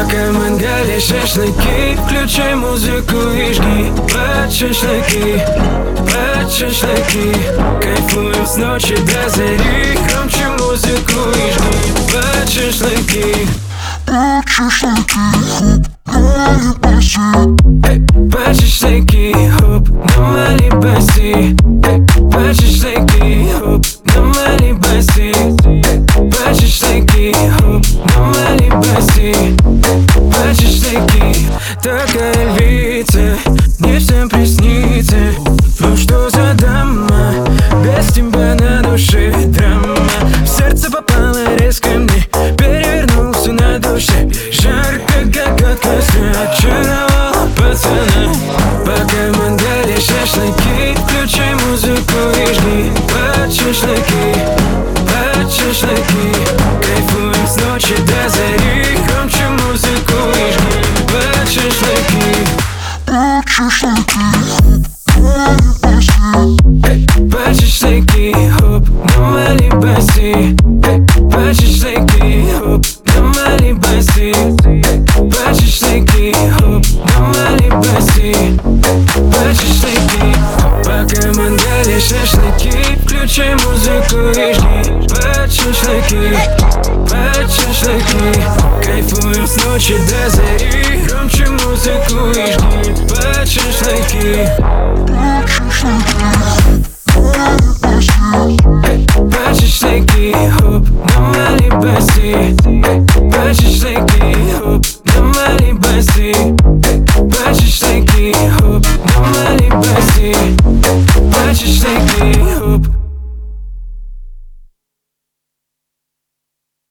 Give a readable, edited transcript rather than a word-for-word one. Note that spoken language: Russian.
Пока мангали шашлыки, включай музыку и жги. Под шашлыки, кайфуем с ночи до зари. Громче музыку и жги. Под шашлыки, под шашлыки, хоп, на Малибаси. Под шашлыки, хоп, на Малибаси. Под шашлыки, хоп, на Малибаси. Под шашлыки, такая львица, не всем приснится. Ну что за дама, без тебя на душе драма. В сердце попало резко мне, перевернулся на душе. Жарко, как от костра, очаровала пацана. Пока мангали шашлыки, включай музыку и жги. Под шашлыки, кайфуем с ночи до зари. Громче музыку и жги. Под шашлыки, под шашлыки, хоп, на Малибаси. Под шашлыки, хоп, на Малибаси. Под шашлыки, хоп, на Малибаси. Под шашлыки, пока мангали шашлыки, включай музыку и жги. Под шашлыки, кайфуем с ночи до зари. Громче музыку и жги. Под шашлыки, под шашлыки,